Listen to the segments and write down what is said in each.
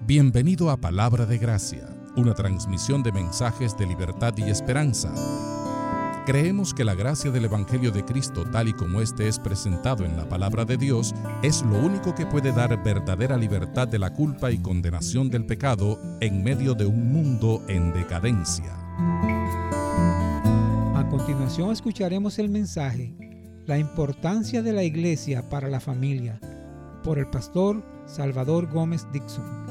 Bienvenido a Palabra de Gracia, una transmisión de mensajes de libertad y esperanza. Creemos que la gracia del Evangelio de Cristo, tal y como este es presentado en la Palabra de Dios, es lo único que puede dar verdadera libertad de la culpa y condenación del pecado en medio de un mundo en decadencia. A continuación escucharemos el mensaje La importancia de la iglesia para la familia, por el pastor Salvador Gómez Dixon.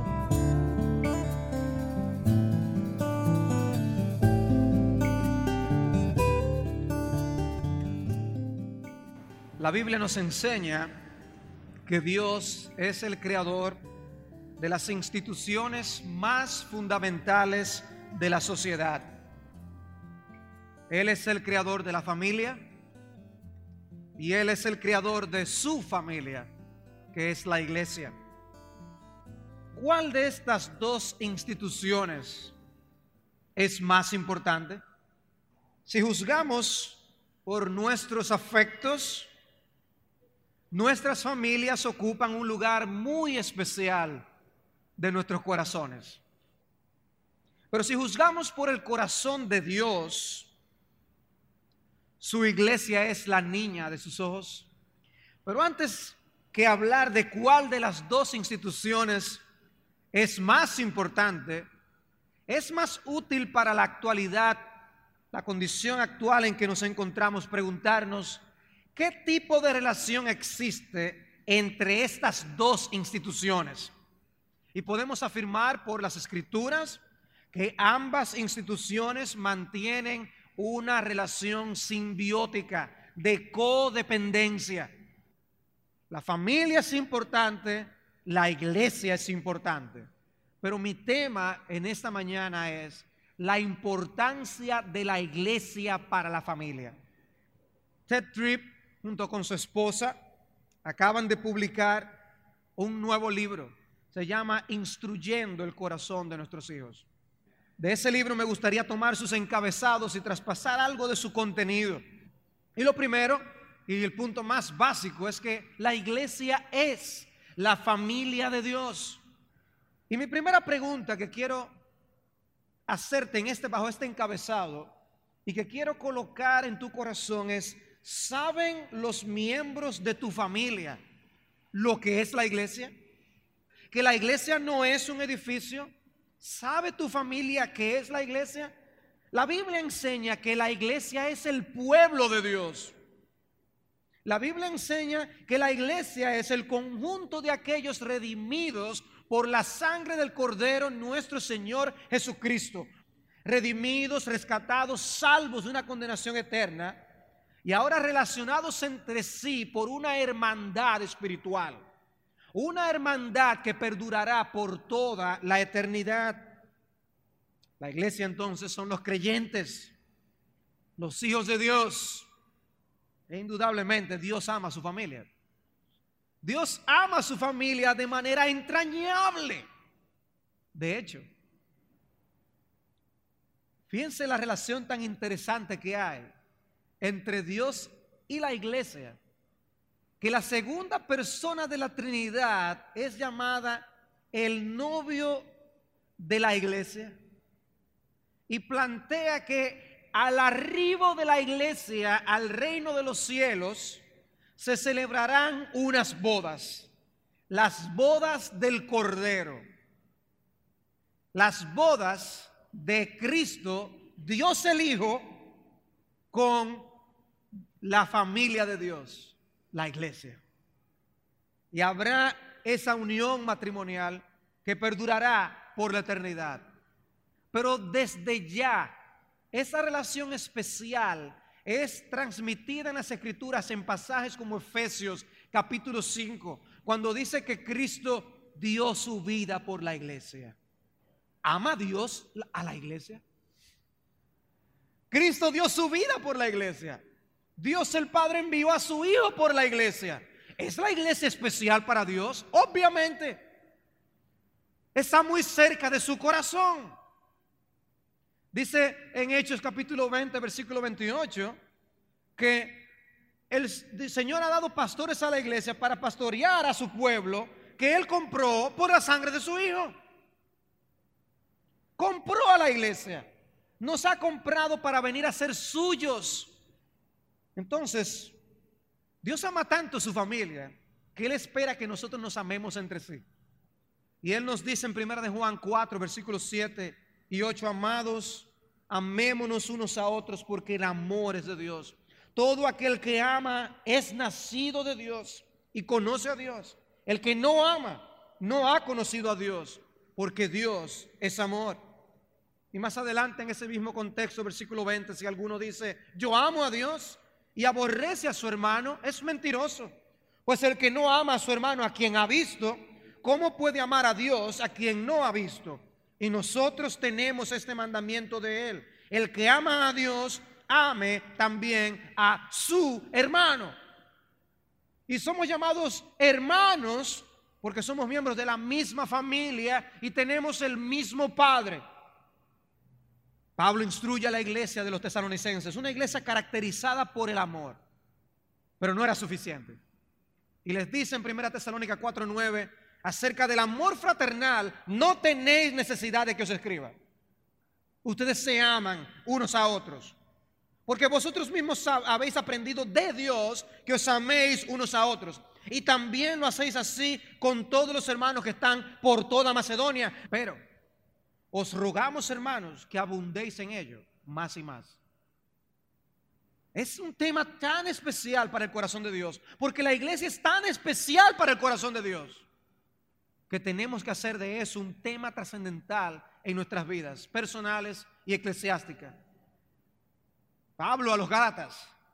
La Biblia nos enseña que Dios es el creador de las instituciones más fundamentales de la sociedad. Él es el creador de la familia y Él es el creador de su familia, que es la iglesia. ¿Cuál de estas dos instituciones es más importante? Si juzgamos por nuestros afectos, nuestras familias ocupan un lugar muy especial de nuestros corazones. Pero si juzgamos por el corazón de Dios, su iglesia es la niña de sus ojos. Pero antes que hablar de cuál de las dos instituciones es más importante, es más útil para la actualidad, la condición actual en que nos encontramos, preguntarnos ¿qué tipo de relación existe entre estas dos instituciones? Y podemos afirmar por las Escrituras que ambas instituciones mantienen una relación simbiótica de codependencia. La familia es importante, la iglesia es importante. Pero mi tema en esta mañana es la importancia de la iglesia para la familia. Ted Tripp, junto con su esposa, acaban de publicar un nuevo libro. Se llama Instruyendo el corazón de nuestros hijos. De ese libro me gustaría tomar sus encabezados y traspasar algo de su contenido. Y lo primero, y el punto más básico, es que la iglesia es la familia de Dios. Y mi primera pregunta que quiero hacerte bajo este encabezado y que quiero colocar en tu corazón es: ¿saben los miembros de tu familia lo que es la iglesia? Que la iglesia no es un edificio. ¿Sabe tu familia qué es la iglesia? La Biblia enseña que la iglesia es el pueblo de Dios. La Biblia enseña que la iglesia es el conjunto de aquellos redimidos por la sangre del Cordero, nuestro Señor Jesucristo. Redimidos, rescatados, salvos de una condenación eterna y ahora relacionados entre sí por una hermandad espiritual. Una hermandad que perdurará por toda la eternidad. La iglesia entonces son los creyentes, los hijos de Dios. E indudablemente Dios ama a su familia. Dios ama a su familia de manera entrañable. De hecho, fíjense la relación tan interesante que hay entre Dios y la iglesia, que la segunda persona de la Trinidad es llamada el novio de la iglesia y plantea que al arribo de la iglesia al reino de los cielos se celebrarán unas bodas, las bodas del Cordero, las bodas de Cristo, Dios el Hijo, con la familia de Dios, la iglesia. Y habrá esa unión matrimonial que perdurará por la eternidad. Pero desde ya, esa relación especial es transmitida en las Escrituras en pasajes como Efesios capítulo 5, cuando dice que Cristo dio su vida por la iglesia. ¿Ama Dios a la iglesia? Cristo dio su vida por la iglesia. Dios el Padre envió a su Hijo por la iglesia. ¿Es la iglesia especial para Dios? Obviamente. Está muy cerca de su corazón. Dice en Hechos capítulo 20, versículo 28, que el Señor ha dado pastores a la iglesia para pastorear a su pueblo que Él compró por la sangre de su Hijo. Compró a la iglesia. Nos ha comprado para venir a ser suyos. Entonces, Dios ama tanto a su familia que Él espera que nosotros nos amemos entre sí. Y Él nos dice en 1 de Juan 4, versículos 7 y 8, amados, amémonos unos a otros porque el amor es de Dios. Todo aquel que ama es nacido de Dios y conoce a Dios. El que no ama no ha conocido a Dios, porque Dios es amor. Y más adelante en ese mismo contexto, versículo 20, si alguno dice, yo amo a Dios y aborrece a su hermano, es mentiroso. Pues el que no ama a su hermano a quien ha visto, ¿cómo puede amar a Dios a quien no ha visto? Y nosotros tenemos este mandamiento de Él: el que ama a Dios, ame también a su hermano. Y somos llamados hermanos porque somos miembros de la misma familia y tenemos el mismo Padre. Pablo instruye a la iglesia de los tesalonicenses, una iglesia caracterizada por el amor, pero no era suficiente. Y les dice en 1 Tesalónica 4:9, acerca del amor fraternal, no tenéis necesidad de que os escriba. Ustedes se aman unos a otros, porque vosotros mismos habéis aprendido de Dios que os améis unos a otros. Y también lo hacéis así con todos los hermanos que están por toda Macedonia. Pero os rogamos, hermanos, que abundéis en ello más y más. Es un tema tan especial para el corazón de Dios, porque la iglesia es tan especial para el corazón de Dios, que tenemos que hacer de eso un tema trascendental en nuestras vidas personales y eclesiásticas. Pablo a los Gálatas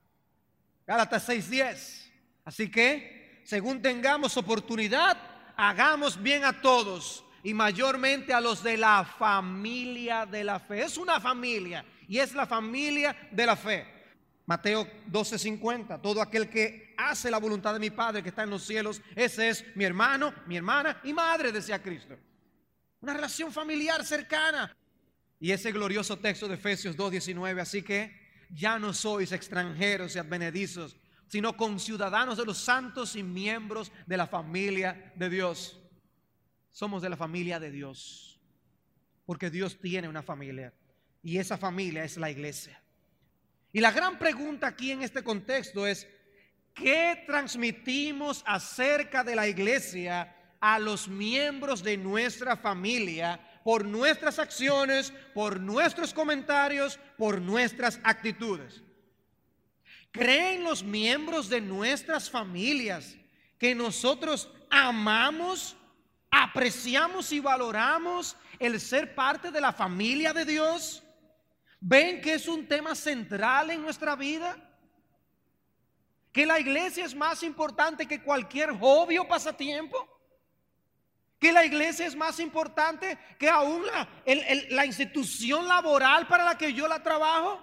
6:10, así que según tengamos oportunidad, hagamos bien a todos y mayormente a los de la familia de la fe. Es una familia y es la familia de la fe. Mateo 12:50, todo aquel que hace la voluntad de mi Padre que está en los cielos, ese es mi hermano, mi hermana y madre, decía Cristo. Una relación familiar cercana. Y ese glorioso texto de Efesios 2:19, así que ya no sois extranjeros y advenedizos, sino conciudadanos de los santos y miembros de la familia de Dios. Somos de la familia de Dios, porque Dios tiene una familia y esa familia es la iglesia. Y la gran pregunta aquí en este contexto es, ¿qué transmitimos acerca de la iglesia a los miembros de nuestra familia por nuestras acciones, por nuestros comentarios, por nuestras actitudes? ¿Creen los miembros de nuestras familias que nosotros amamos, apreciamos y valoramos el ser parte de la familia de Dios? ¿Ven que es un tema central en nuestra vida? ¿Que la iglesia es más importante que cualquier hobby o pasatiempo? ¿Que la iglesia es más importante que aún la institución laboral para la que yo la trabajo?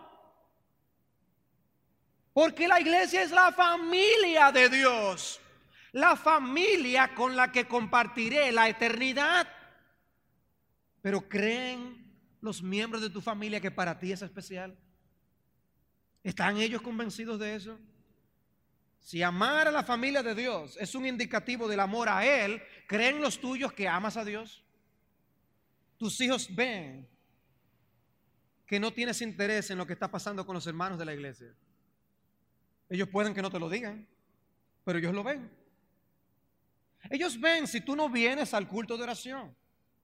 Porque la iglesia es la familia de Dios, la familia con la que compartiré la eternidad. Pero ¿creen los miembros de tu familia que para ti es especial? ¿Están ellos convencidos de eso? Si amar a la familia de Dios es un indicativo del amor a Él, ¿creen los tuyos que amas a Dios? Tus hijos ven que no tienes interés en lo que está pasando con los hermanos de la iglesia. Ellos pueden que no te lo digan, pero ellos lo ven. Ellos ven si tú no vienes al culto de oración.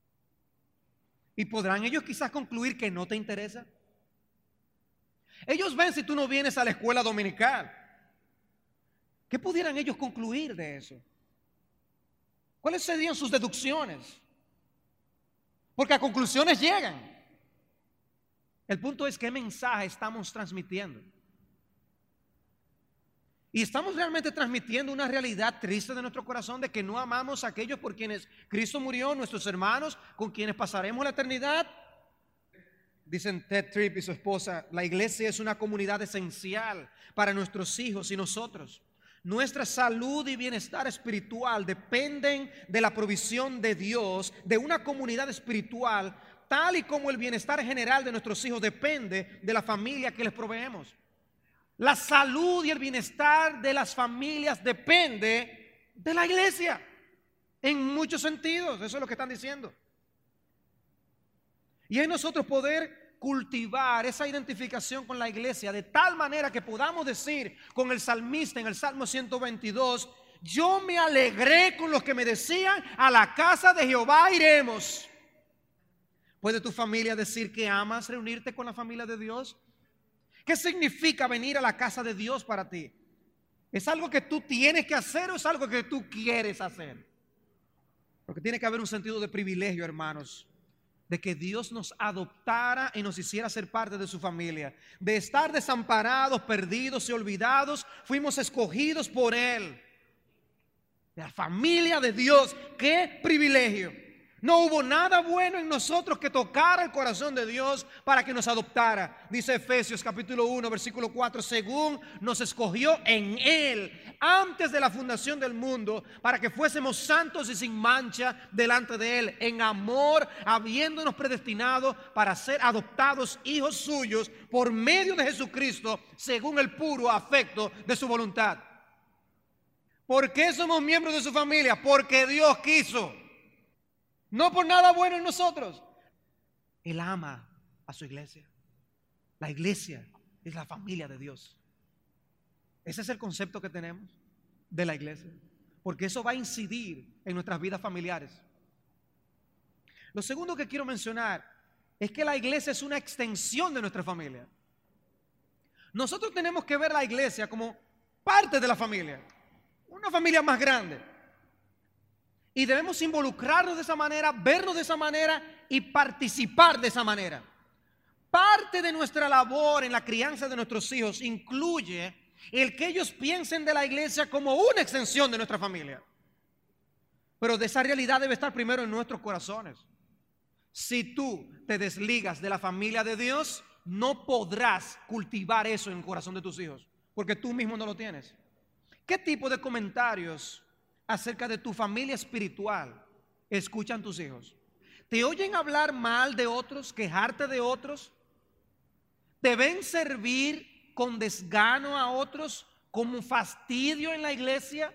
Y podrán ellos quizás concluir que no te interesa. Ellos ven si tú no vienes a la escuela dominical. ¿Qué pudieran ellos concluir de eso? ¿Cuáles serían sus deducciones? Porque a conclusiones llegan. El punto es qué mensaje estamos transmitiendo. Y estamos realmente transmitiendo una realidad triste de nuestro corazón de que no amamos a aquellos por quienes Cristo murió, nuestros hermanos, con quienes pasaremos la eternidad. Dicen Ted Tripp y su esposa, la iglesia es una comunidad esencial para nuestros hijos y nosotros. Nuestra salud y bienestar espiritual dependen de la provisión de Dios, de una comunidad espiritual, tal y como el bienestar general de nuestros hijos depende de la familia que les proveemos. La salud y el bienestar de las familias depende de la iglesia. En muchos sentidos, eso es lo que están diciendo. Y es nosotros poder cultivar esa identificación con la iglesia de tal manera que podamos decir con el salmista en el Salmo 122, yo me alegré con los que me decían, a la casa de Jehová iremos. ¿Puede tu familia decir que amas reunirte con la familia de Dios? ¿Qué significa venir a la casa de Dios para ti? ¿Es algo que tú tienes que hacer o es algo que tú quieres hacer? Porque tiene que haber un sentido de privilegio, hermanos, de que Dios nos adoptara y nos hiciera ser parte de su familia. De estar desamparados, perdidos y olvidados, fuimos escogidos por Él. La familia de Dios, qué privilegio. No hubo nada bueno en nosotros que tocara el corazón de Dios para que nos adoptara. Dice Efesios capítulo 1 versículo 4, según nos escogió en Él antes de la fundación del mundo para que fuésemos santos y sin mancha delante de Él, en amor, habiéndonos predestinado para ser adoptados hijos suyos por medio de Jesucristo, según el puro afecto de su voluntad. ¿Por qué somos miembros de su familia? Porque Dios quiso. No por nada bueno en nosotros. Él ama a su iglesia. La iglesia es la familia de Dios. Ese es el concepto que tenemos de la iglesia. Porque eso va a incidir en nuestras vidas familiares. Lo segundo que quiero mencionar es que la iglesia es una extensión de nuestra familia. Nosotros tenemos que ver la iglesia como parte de la familia. Una familia más grande. Y debemos involucrarnos de esa manera, vernos de esa manera y participar de esa manera. Parte de nuestra labor en la crianza de nuestros hijos incluye el que ellos piensen de la iglesia como una extensión de nuestra familia. Pero de esa realidad debe estar primero en nuestros corazones. Si tú te desligas de la familia de Dios, no podrás cultivar eso en el corazón de tus hijos, porque tú mismo no lo tienes. ¿Qué tipo de comentarios acerca de tu familia espiritual escuchan tus hijos? ¿Te oyen hablar mal de otros, quejarte de otros? ¿Te ven servir con desgano a otros, como fastidio en la iglesia?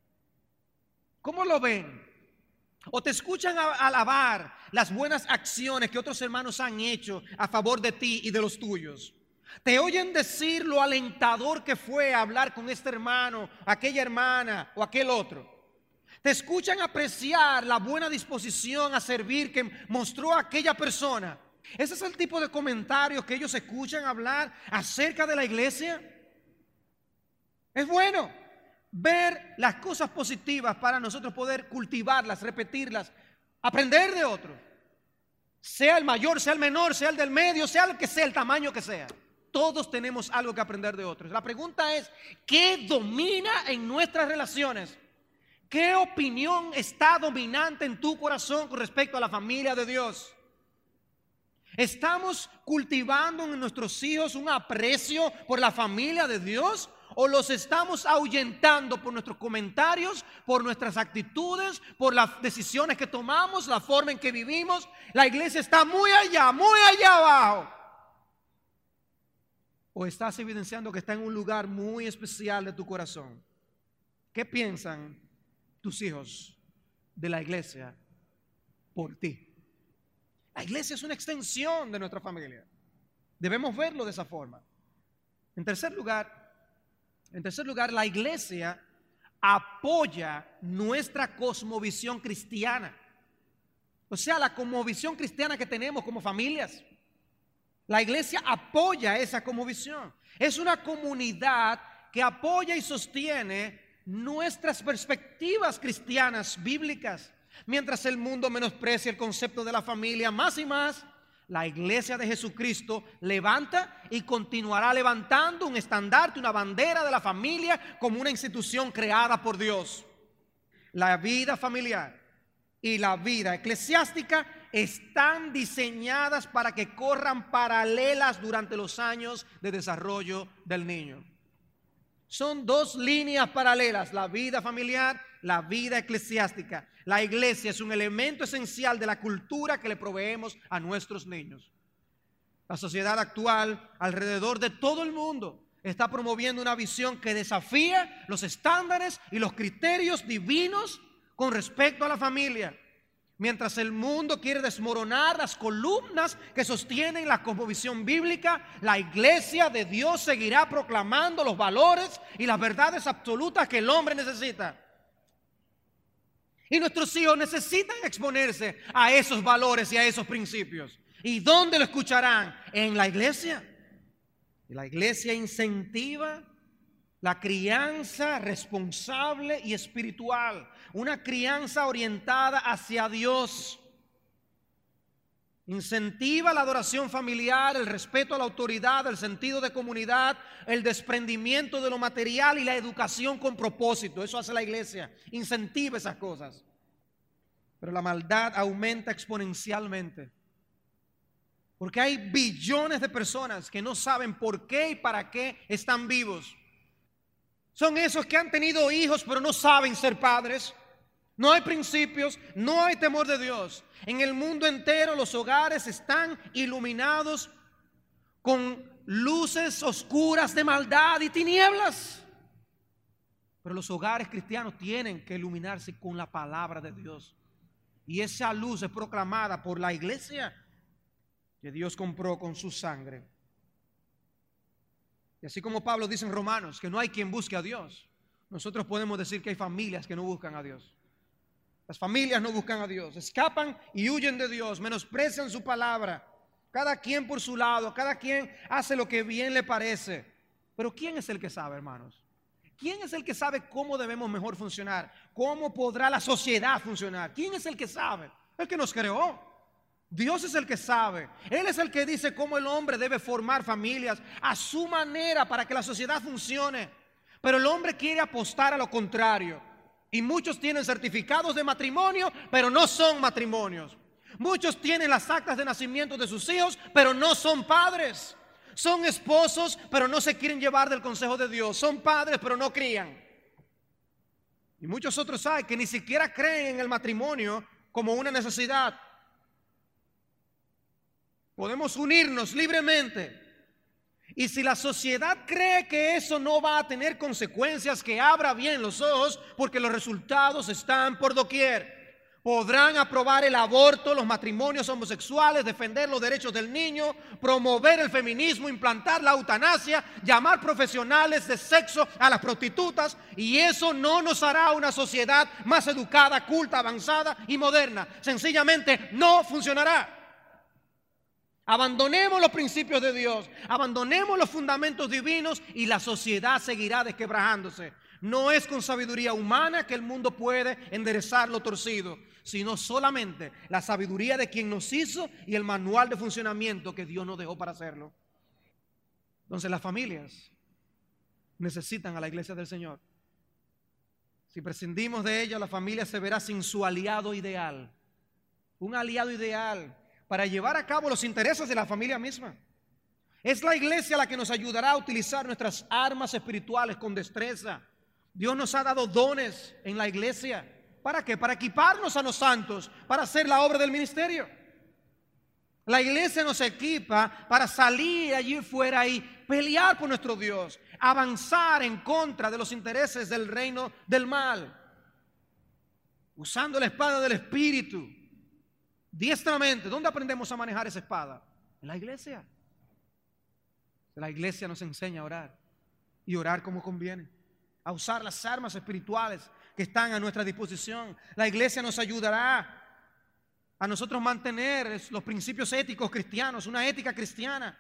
¿Cómo lo ven? ¿O te escuchan alabar las buenas acciones que otros hermanos han hecho a favor de ti y de los tuyos? ¿Te oyen decir lo alentador que fue hablar con este hermano, aquella hermana o aquel otro? ¿Te escuchan apreciar la buena disposición a servir que mostró aquella persona? ¿Ese es el tipo de comentarios que ellos escuchan hablar acerca de la iglesia? Es bueno ver las cosas positivas para nosotros poder cultivarlas, repetirlas, aprender de otros. Sea el mayor, sea el menor, sea el del medio, sea el que sea, el tamaño que sea. Todos tenemos algo que aprender de otros. La pregunta es, ¿qué domina en nuestras relaciones? ¿Qué opinión está dominante en tu corazón con respecto a la familia de Dios? ¿Estamos cultivando en nuestros hijos un aprecio por la familia de Dios? ¿O los estamos ahuyentando por nuestros comentarios, por nuestras actitudes, por las decisiones que tomamos, la forma en que vivimos? La iglesia está muy allá abajo. ¿O estás evidenciando que está en un lugar muy especial de tu corazón? ¿Qué piensan tus hijos de la iglesia por ti? La iglesia es una extensión de nuestra familia. Debemos verlo de esa forma. En tercer lugar, la iglesia apoya nuestra cosmovisión cristiana. O sea, la cosmovisión cristiana que tenemos como familias. La iglesia apoya esa cosmovisión. Es una comunidad que apoya y sostiene nuestras perspectivas cristianas bíblicas. Mientras el mundo menosprecia el concepto de la familia más y más, la iglesia de Jesucristo levanta y continuará levantando un estandarte, una bandera de la familia como una institución creada por Dios. La vida familiar y la vida eclesiástica están diseñadas para que corran paralelas durante los años de desarrollo del niño. Son dos líneas paralelas, la vida familiar, la vida eclesiástica. La iglesia es un elemento esencial de la cultura que le proveemos a nuestros niños. La sociedad actual, alrededor de todo el mundo, está promoviendo una visión que desafía los estándares y los criterios divinos con respecto a la familia. Mientras el mundo quiere desmoronar las columnas que sostienen la cosmovisión bíblica, la iglesia de Dios seguirá proclamando los valores y las verdades absolutas que el hombre necesita. Y nuestros hijos necesitan exponerse a esos valores y a esos principios. ¿Y dónde lo escucharán? En la iglesia. Y la iglesia incentiva la crianza responsable y espiritual, una crianza orientada hacia Dios. Incentiva la adoración familiar, el respeto a la autoridad, el sentido de comunidad, el desprendimiento de lo material y la educación con propósito. Eso hace la iglesia, incentiva esas cosas. Pero la maldad aumenta exponencialmente, porque hay billones de personas que no saben por qué y para qué están vivos. Son esos que han tenido hijos pero no saben ser padres. No hay principios, no hay temor de Dios. En el mundo entero los hogares están iluminados con luces oscuras de maldad y tinieblas. Pero los hogares cristianos tienen que iluminarse con la palabra de Dios. Y esa luz es proclamada por la iglesia que Dios compró con su sangre. Y así como Pablo dice en Romanos que no hay quien busque a Dios, nosotros podemos decir que hay familias que no buscan a Dios. Las familias no buscan a Dios, escapan y huyen de Dios, menosprecian su palabra. Cada quien por su lado, cada quien hace lo que bien le parece. Pero ¿quién es el que sabe, hermanos? ¿Quién es el que sabe cómo debemos mejor funcionar? ¿Cómo podrá la sociedad funcionar? ¿Quién es el que sabe? El que nos creó. Dios es el que sabe. Él es el que dice cómo el hombre debe formar familias a su manera para que la sociedad funcione. Pero el hombre quiere apostar a lo contrario. Y muchos tienen certificados de matrimonio, pero no son matrimonios. Muchos tienen las actas de nacimiento de sus hijos, pero no son padres. Son esposos, pero no se quieren llevar del consejo de Dios. Son padres, pero no crían. Y muchos otros hay que ni siquiera creen en el matrimonio como una necesidad. Podemos unirnos libremente. Y si la sociedad cree que eso no va a tener consecuencias, que abra bien los ojos, porque los resultados están por doquier. Podrán aprobar el aborto, los matrimonios homosexuales, defender los derechos del niño, promover el feminismo, implantar la eutanasia, llamar profesionales de sexo a las prostitutas, y eso no nos hará una sociedad más educada, culta, avanzada y moderna. Sencillamente no funcionará. Abandonemos los principios de Dios, abandonemos los fundamentos divinos y la sociedad seguirá desquebrajándose. No es con sabiduría humana que el mundo puede enderezar lo torcido, sino solamente la sabiduría de quien nos hizo y el manual de funcionamiento que Dios nos dejó para hacerlo. Entonces las familias necesitan a la iglesia del Señor. Si prescindimos de ella, la familia se verá sin su aliado ideal. Un aliado ideal para llevar a cabo los intereses de la familia misma. Es la iglesia la que nos ayudará a utilizar nuestras armas espirituales con destreza. Dios nos ha dado dones en la iglesia. ¿Para qué? Para equiparnos a los santos, para hacer la obra del ministerio. La iglesia nos equipa para salir allí fuera y pelear por nuestro Dios, avanzar en contra de los intereses del reino del mal, usando la espada del Espíritu. Diestramente. ¿Dónde aprendemos a manejar esa espada? En la iglesia. La iglesia nos enseña a orar y orar como conviene, a usar las armas espirituales que están a nuestra disposición. La iglesia nos ayudará a nosotros mantener los principios éticos cristianos, una ética cristiana.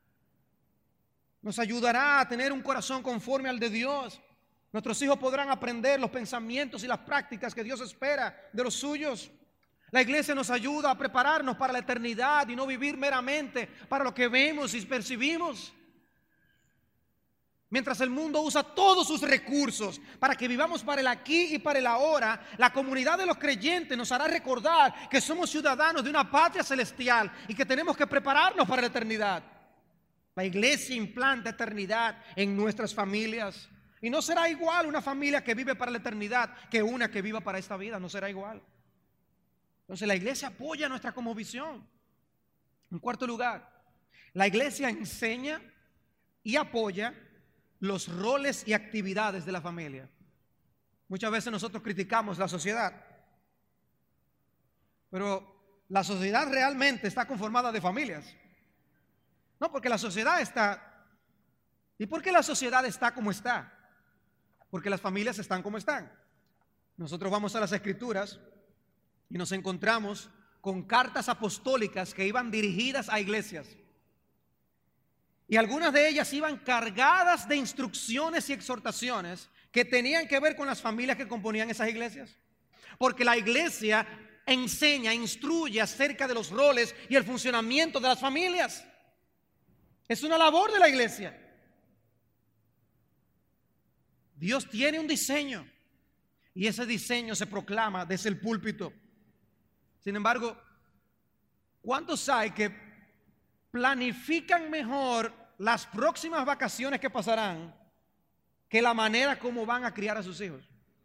Nos ayudará a tener un corazón conforme al de Dios. Nuestros hijos podrán aprender los pensamientos y las prácticas que Dios espera de los suyos. La iglesia nos ayuda a prepararnos para la eternidad y no vivir meramente para lo que vemos y percibimos. Mientras el mundo usa todos sus recursos para que vivamos para el aquí y para el ahora, la comunidad de los creyentes nos hará recordar que somos ciudadanos de una patria celestial y que tenemos que prepararnos para la eternidad. La iglesia implanta eternidad en nuestras familias. Y no será igual una familia que vive para la eternidad que una que viva para esta vida. No será igual. Entonces la iglesia apoya nuestra cosmovisión. En cuarto lugar, la iglesia enseña y apoya los roles y actividades de la familia. Muchas veces nosotros criticamos la sociedad pero la sociedad realmente está conformada de familias. No, porque la sociedad está. ¿Y por qué la sociedad está como está? Porque las familias están como están. Nosotros vamos a las Escrituras y nos encontramos con cartas apostólicas que iban dirigidas a iglesias. Y algunas de ellas iban cargadas de instrucciones y exhortaciones que tenían que ver con las familias que componían esas iglesias. Porque la iglesia enseña, instruye acerca de los roles y el funcionamiento de las familias. Es una labor de la iglesia. Dios tiene un diseño y ese diseño se proclama desde el púlpito. Sin embargo, ¿cuántos hay que planifican mejor las próximas vacaciones que pasarán que la manera como van a criar a sus hijos?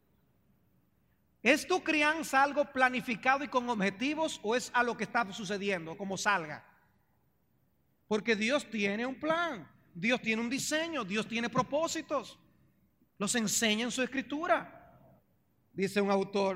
¿Es tu crianza algo planificado y con objetivos o es a lo que está sucediendo, como salga? Porque Dios tiene un plan, Dios tiene un diseño, Dios tiene propósitos. Los enseña en su escritura. Dice un autor: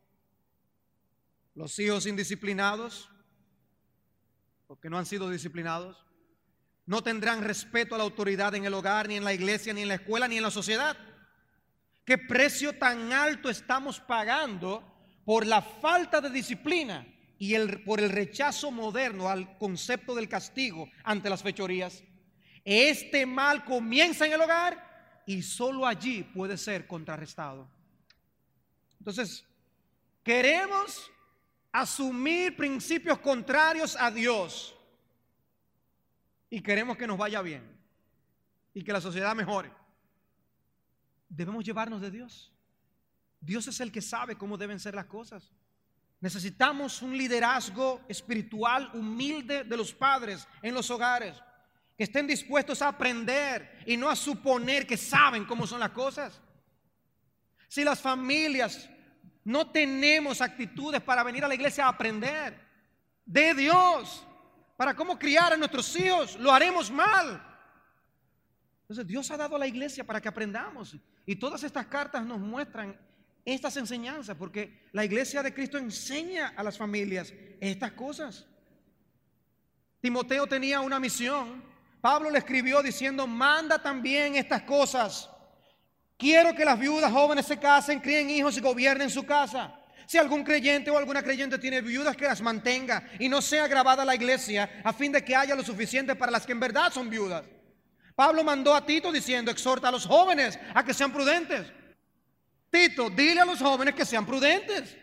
los hijos indisciplinados, porque no han sido disciplinados, no tendrán respeto a la autoridad en el hogar, ni en la iglesia, ni en la escuela, ni en la sociedad. ¿Qué precio tan alto estamos pagando por la falta de disciplina y por el rechazo moderno al concepto del castigo ante las fechorías? Este mal comienza en el hogar y solo allí puede ser contrarrestado. Entonces, queremos asumir principios contrarios a Dios y queremos que nos vaya bien y que la sociedad mejore. Debemos llevarnos de Dios. Dios es el que sabe cómo deben ser las cosas. Necesitamos un liderazgo espiritual humilde de los padres en los hogares, que estén dispuestos a aprender y no a suponer que saben cómo son las cosas. Si las familias no tenemos actitudes para venir a la iglesia a aprender de Dios, para cómo criar a nuestros hijos, lo haremos mal. Entonces Dios ha dado a la iglesia para que aprendamos, y todas estas cartas nos muestran estas enseñanzas, porque la iglesia de Cristo enseña a las familias estas cosas. Timoteo tenía una misión. Pablo le escribió diciendo: manda también estas cosas. Quiero que las viudas jóvenes se casen, críen hijos y gobiernen su casa. Si algún creyente o alguna creyente tiene viudas, que las mantenga y no sea agravada la iglesia, a fin de que haya lo suficiente para las que en verdad son viudas. Pablo mandó a Tito diciendo: exhorta a los jóvenes a que sean prudentes. Tito, dile a los jóvenes que sean prudentes.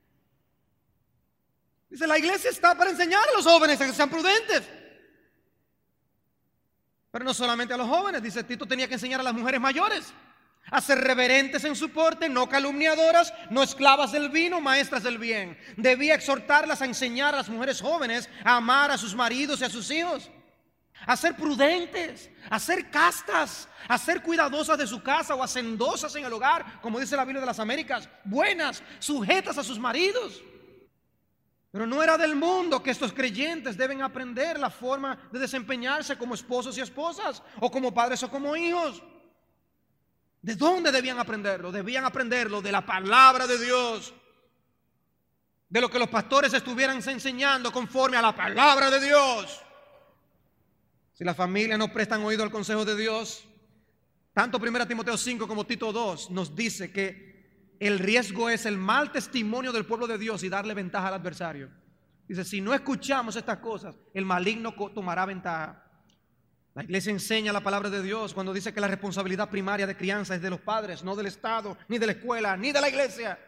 Dice, la iglesia está para enseñar a los jóvenes a que sean prudentes. Pero no solamente a los jóvenes, dice Tito, tenía que enseñar a las mujeres mayores a ser reverentes en su porte, no calumniadoras, no esclavas del vino, maestras del bien. Debía exhortarlas a enseñar a las mujeres jóvenes a amar a sus maridos y a sus hijos, a ser prudentes, a ser castas, a ser cuidadosas de su casa o hacendosas en el hogar, como dice la Biblia de las Américas, buenas, sujetas a sus maridos. Pero no era del mundo que estos creyentes deben aprender la forma de desempeñarse como esposos y esposas, o como padres o como hijos. ¿De dónde debían aprenderlo? Debían aprenderlo de la palabra de Dios, de lo que los pastores estuvieran enseñando conforme a la palabra de Dios. Si las familias no prestan oído al consejo de Dios, tanto 1 Timoteo 5 como Tito 2 nos dice que el riesgo es el mal testimonio del pueblo de Dios y darle ventaja al adversario. Dice, si no escuchamos estas cosas, el maligno tomará ventaja. La iglesia enseña la palabra de Dios cuando dice que la responsabilidad primaria de crianza es de los padres, no del Estado, ni de la escuela, ni de la iglesia.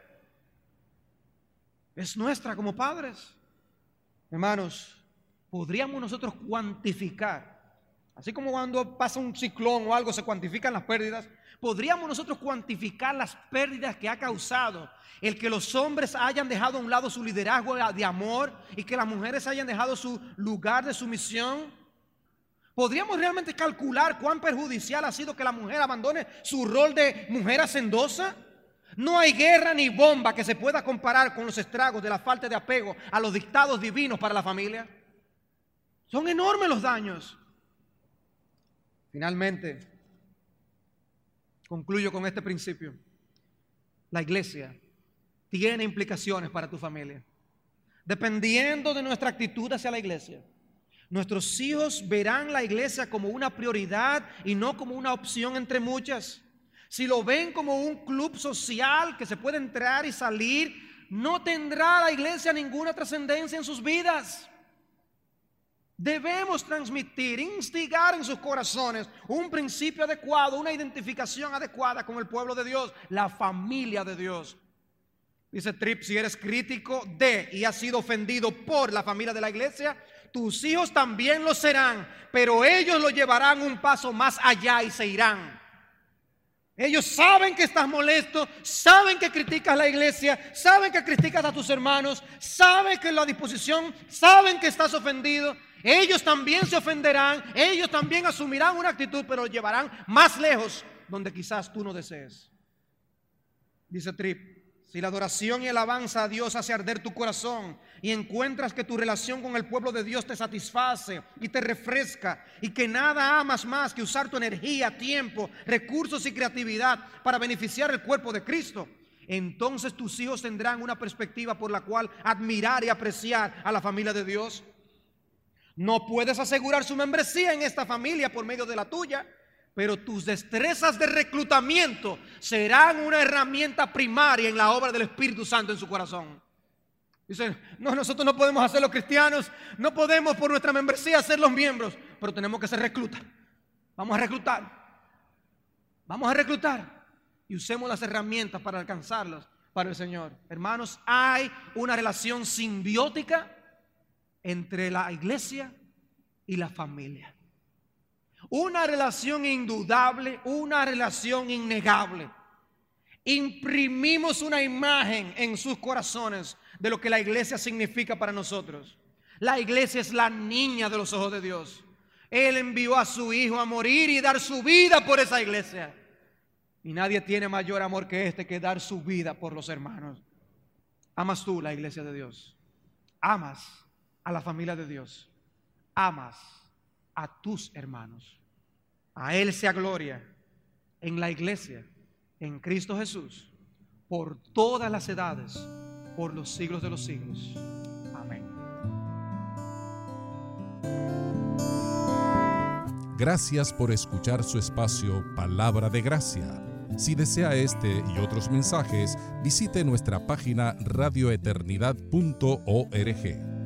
Es nuestra como padres. Hermanos, podríamos nosotros cuantificar, así como cuando pasa un ciclón o algo se cuantifican las pérdidas, podríamos nosotros cuantificar las pérdidas que ha causado el que los hombres hayan dejado a un lado su liderazgo de amor y que las mujeres hayan dejado su lugar de sumisión. ¿Podríamos realmente calcular cuán perjudicial ha sido que la mujer abandone su rol de mujer hacendosa? No hay guerra ni bomba que se pueda comparar con los estragos de la falta de apego a los dictados divinos para la familia. Son enormes los daños. Finalmente, concluyo con este principio. La iglesia tiene implicaciones para tu familia. dependiendo de nuestra actitud hacia la iglesia. Nuestros hijos verán la iglesia como una prioridad y no como una opción entre muchas. Si lo ven como un club social que se puede entrar y salir, no tendrá la iglesia ninguna trascendencia en sus vidas. Debemos transmitir, instigar en sus corazones un principio adecuado, una identificación adecuada con el pueblo de Dios, la familia de Dios. Dice Tripp, si eres crítico de y has sido ofendido por la familia de la iglesia, tus hijos también lo serán, pero ellos lo llevarán un paso más allá y se irán. Ellos saben que estás molesto, saben que criticas la iglesia, saben que criticas a tus hermanos, saben que la disposición, saben que estás ofendido. Ellos también se ofenderán, ellos también asumirán una actitud, pero lo llevarán más lejos donde quizás tú no desees. Dice Tripp, si la adoración y el alabanza a Dios hace arder tu corazón y encuentras que tu relación con el pueblo de Dios te satisface y te refresca y que nada amas más que usar tu energía, tiempo, recursos y creatividad para beneficiar el cuerpo de Cristo, entonces tus hijos tendrán una perspectiva por la cual admirar y apreciar a la familia de Dios. No puedes asegurar su membresía en esta familia por medio de la tuya, pero tus destrezas de reclutamiento serán una herramienta primaria en la obra del Espíritu Santo en su corazón. Dicen, no, nosotros no podemos hacer los cristianos, no podemos por nuestra membresía ser los miembros, pero tenemos que ser reclutas. Vamos a reclutar y usemos las herramientas para alcanzarlos para el Señor. Hermanos, hay una relación simbiótica entre la iglesia y la familia. Una relación indudable, una relación innegable. Imprimimos una imagen en sus corazones de lo que la iglesia significa para nosotros. La iglesia es la niña de los ojos de Dios. Él envió a su Hijo a morir y dar su vida por esa iglesia. Y nadie tiene mayor amor que este, que dar su vida por los hermanos. ¿Amas tú la iglesia de Dios? ¿Amas a la familia de Dios? ¿Amas a tus hermanos? A Él sea gloria en la iglesia, en Cristo Jesús, por todas las edades, por los siglos de los siglos. Amén. Gracias por escuchar su espacio Palabra de Gracia. Si desea este y otros mensajes, visite nuestra página radioeternidad.org.